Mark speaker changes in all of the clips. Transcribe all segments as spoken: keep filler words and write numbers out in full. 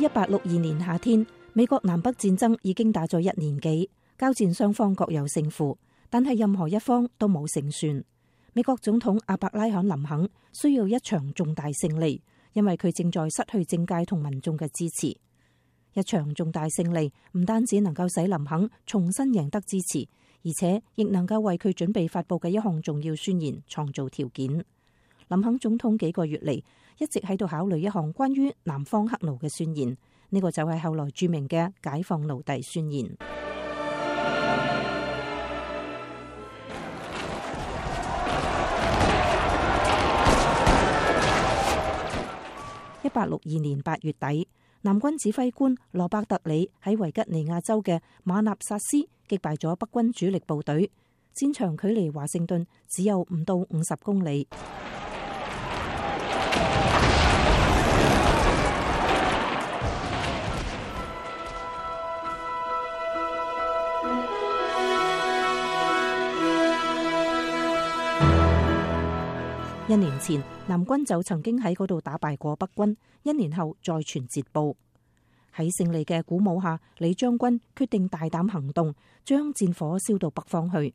Speaker 1: 一八六二年夏天，美國南北戰爭已經打咗一年幾，交戰雙方各有勝負，但係任何一方都冇勝算。美國總統阿伯拉罕林肯需要一場重大勝利，因為佢正在失去政界同民眾嘅支持。一場重大勝利唔單止能夠使林肯重新贏得支持，而且亦能夠為佢準備發佈嘅一項重要宣言創造條件。林肯總統幾個月嚟一直喺度考慮一項關於南方黑奴嘅宣言，呢個就係後來著名嘅解放奴隸宣言。一八六二年八月底，南軍指揮官羅伯特里喺維吉尼亞州嘅馬納薩斯擊敗咗北軍主力部隊，戰場距離華盛頓只有五到五十公里。一年前，南軍就曾經喺嗰度打敗過北軍，一年後再傳捷報。喺勝利嘅鼓舞下，李將軍決定大膽行動，將戰火燒到北方去。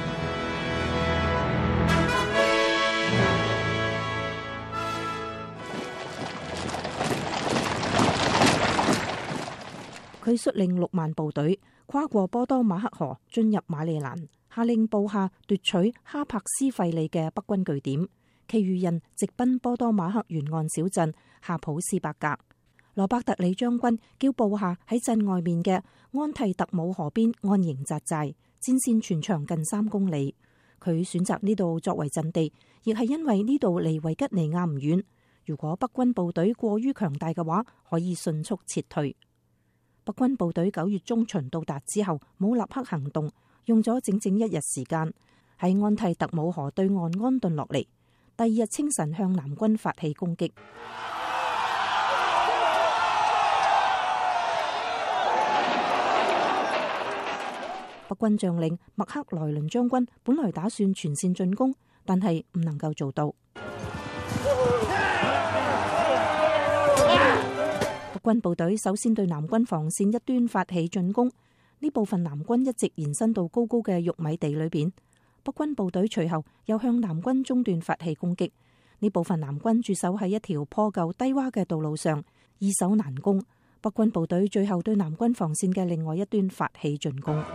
Speaker 1: 佢率領六萬部隊跨過波多馬克河，進入馬里蘭，下令部下奪取哈柏斯費利嘅北軍據點。其餘人直奔波多馬克沿岸小鎮夏普斯伯格。羅伯特里將軍叫部下喺鎮外面嘅安蒂特姆河邊安營紮寨，戰線全長近三公里。佢選擇呢度作為陣地，亦係因為呢度離維吉尼亞唔遠。如果北軍部隊過於強大嘅話，可以迅速撤退。北軍部隊九月中旬到達之後，冇立刻行動，用咗整整一日時間喺安蒂特姆河對岸安頓落嚟。第二日清晨向南軍發起攻擊。北軍將領麥克萊倫將軍本來打算全線進攻，但係唔能夠做到。北軍部隊首先對南軍防線一端發起進攻，呢部分南軍一直延伸到高高嘅玉米地裏邊。北軍部隊隨後又向南軍中段發起攻擊，呢部分南軍駐守喺一條破舊低窪嘅道路上，易守難攻。北軍部隊最後對南軍防線嘅另外一端發起進攻。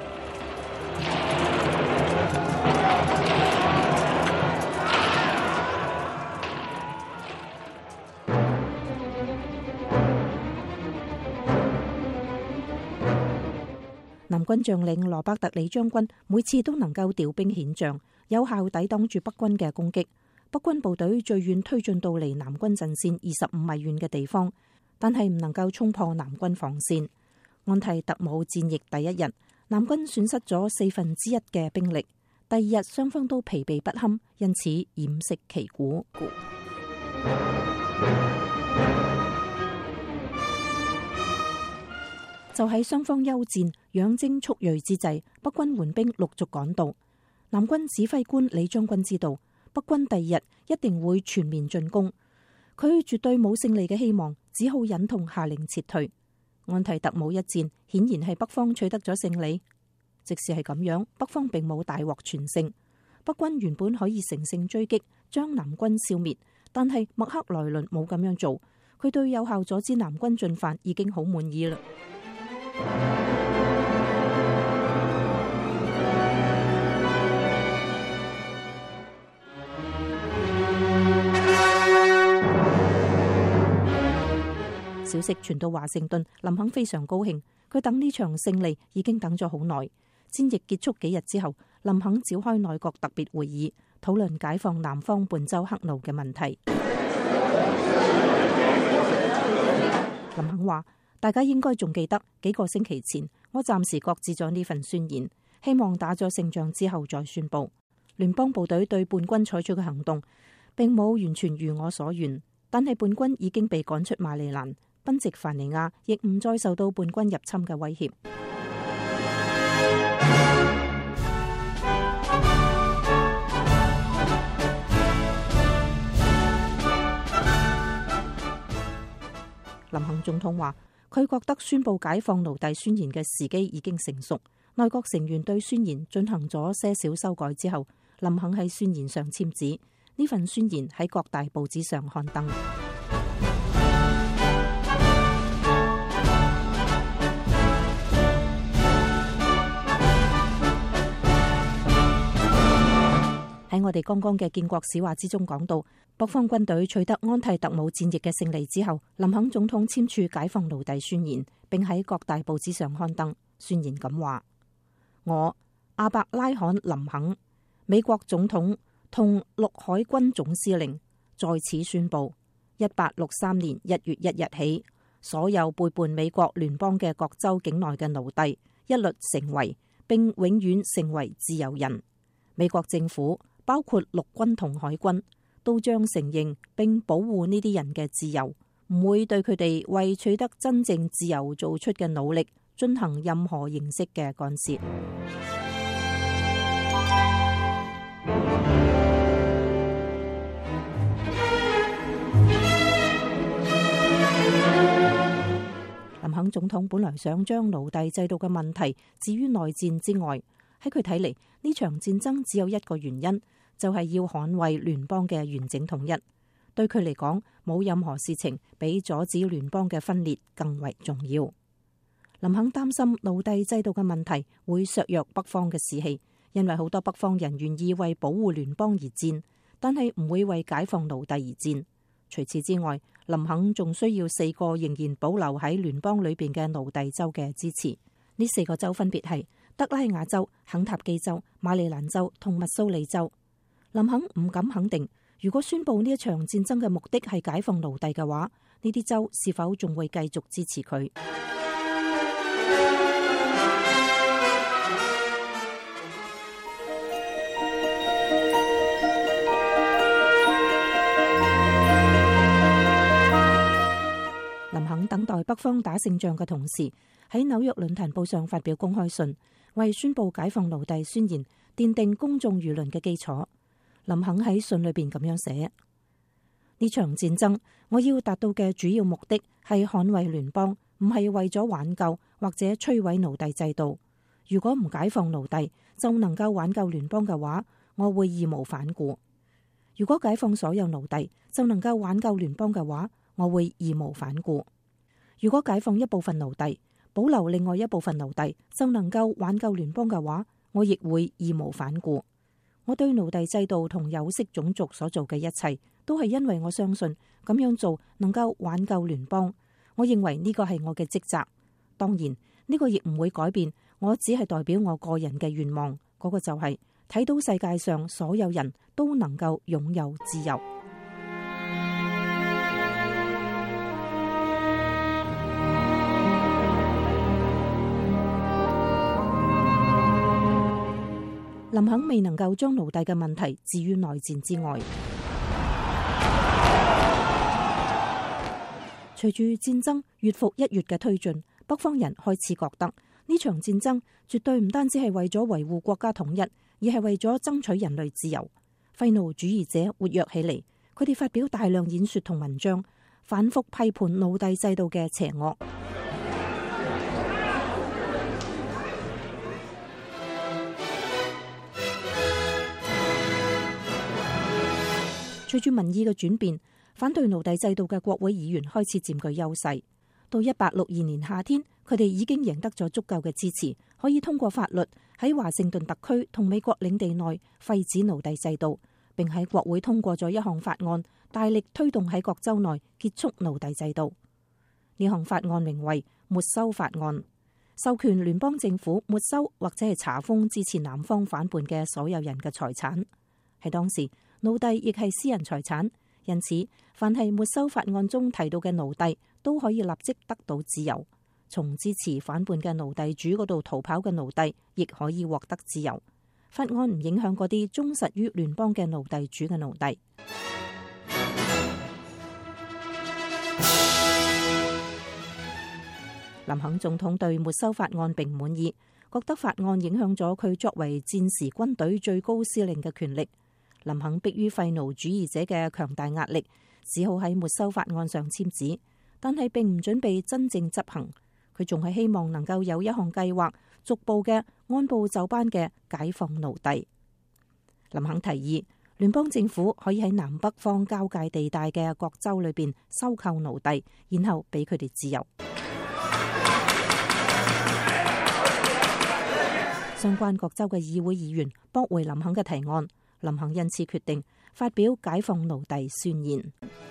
Speaker 1: 南軍將領羅伯特里將軍每次都能夠調兵遣將，有效抵擋住北軍嘅攻擊。北軍部隊最遠推進到離南軍陣線二十五米遠嘅地方，但係唔能夠衝破南軍防線。安蒂特姆戰役第一日，南軍損失咗四分之一嘅兵力。第二日雙方都疲憊不堪，因此偃息旗鼓。就喺雙方休戰、養精蓄銳之際，北軍援兵陸續趕到。南軍指揮官李將軍知道北軍第二日一定會全面進攻，佢絕對冇勝利嘅希望，只好忍痛下令撤退。安提特姆一戰顯然係北方取得咗勝利，即使係咁樣，北方並冇大獲全勝。北軍原本可以乘勝追擊，將南軍消滅，但係麥克萊倫冇咁樣做，佢對有效阻止南軍進犯已經好滿意啦。消息傳到華盛頓，林肯非常高興，佢等呢場勝利已經等咗好耐。戰役結束幾日之後，林肯召開內閣特別會議，討論解放南方半州黑奴嘅問題。林肯話：大家應該仲記得幾個星期前，我暫時擱置咗呢份宣言，希望打咗勝仗之後再宣佈。聯邦部隊對叛軍採取嘅行動並冇完全如我所願，但係叛軍已經被趕出馬里蘭，賓夕凡尼亞亦唔再受到叛軍入侵嘅威脅。林肯總統話，佢覺得宣布解放奴隸宣言嘅時機已經成熟。內閣成員對宣言進行咗些少修改之後，林肯喺宣言上簽字。呢份宣言喺各大報紙上刊登。喺我哋剛剛嘅建國史話之中講到，北方軍隊取得安提特姆戰役嘅勝利之後，林肯總統簽署解放奴隸宣言，並喺各大報紙上刊登。宣言咁話：我亞伯拉罕林肯，美國總統同陸海軍總司令，在此宣布，一八六三年一月一日起，所有背叛美國聯邦嘅各州境內嘅奴隸，一律成為並永遠成為自由人。美國政府包括陸軍同海軍都將承認並保護呢啲人嘅自由，唔會對佢哋為取得真正自由做出嘅努力進行任何形式嘅干涉。林肯總統本來想將奴隸制度嘅問題置於內戰之外，喺佢睇嚟，呢場戰爭只有一個原因，就係要捍衛聯邦嘅完整統一。對佢嚟講，冇任何事情比阻止聯邦嘅分裂更為重要。林肯擔心奴隸制度嘅問題會削弱北方嘅士氣，因為好多北方人願意為保護聯邦而戰，但係唔會為解放奴隸而戰。除此之外，林肯仲需要四個仍然保留喺聯邦裏邊嘅奴隸州嘅支持。呢四個州分別係德拉瓦州、肯塔基州、馬里蘭州同密蘇里州。林肯唔敢肯定，如果宣布呢一場戰爭嘅目的係解放奴隸嘅話，呢啲州是否仲會繼續支持佢？林肯等待北方打勝仗嘅同時，喺紐約論壇報上發表公開信，為宣布解放奴隸宣言奠定公眾輿論嘅基礎。林肯喺信裏邊咁樣寫：呢場戰爭我要達到嘅主要目的係捍衛聯邦，唔係為咗挽救或者摧毀奴隸制度。如果唔解放奴隸就能夠挽救聯邦嘅話，我會義無反顧；如果解放所有奴隸就能夠挽救聯邦嘅話，我會義無反顧；如果解放一部分奴隸，保留另外一部分奴隸就能夠挽救聯邦嘅話，我亦會義無反顧。我對奴隸制度同有色種族所做嘅一切，都係因為我相信咁樣做能夠挽救聯邦。我認為呢個係我嘅職責。當然，呢個亦唔會改變，我只係代表我個人嘅願望，嗰個就係睇到世界上所有人都能夠擁有自由。林肯未能夠將奴隸嘅問題置於內戰之外。隨住戰爭月復一月嘅推進，北方人開始覺得呢場戰爭絕對唔單止係為咗維護國家統一，而係為咗爭取人類自由。廢奴主義者活躍起嚟，佢哋發表大量演說同文章，反覆批判奴隸制度嘅邪惡。隨住民意嘅轉變，反對奴隸制度嘅國會議員開始佔據優勢。到一八六二年夏天，佢哋已經贏得咗足夠嘅支持，可以通過法律喺華盛頓特區同美國領地內廢止奴隸制度，並喺國會通過咗一項法案，大力推動喺各州內結束奴隸制度。呢項法案名為沒收法案，授權聯邦政府沒收或者係查封支持南方反叛嘅所有人嘅財產。喺當時，奴隸亦係私人財產，因此凡係沒收法案中提到嘅奴隸都可以立即得到自由。從支持反叛嘅奴隸主嗰度逃跑嘅奴隸亦可以獲得自由。法案唔影響嗰啲忠實於聯邦嘅奴隸主嘅奴隸。林肯總統對沒收法案並唔滿意，覺得法案影響咗佢作為戰時軍隊最高司令嘅權力。林肯迫於廢奴主義者嘅強大壓力，只好喺沒收法案上簽字。 但係並唔準備真正執行。佢仲係希望能夠有一項計劃，逐步嘅按部就班嘅解放奴隸。林肯提議，聯邦政府可以喺南北方交界地帶嘅各州裏邊收購奴隸，然後俾佢哋自由。相關各州嘅議會議員駁回林肯嘅提案，林肯因此決定發表解放奴隸宣言。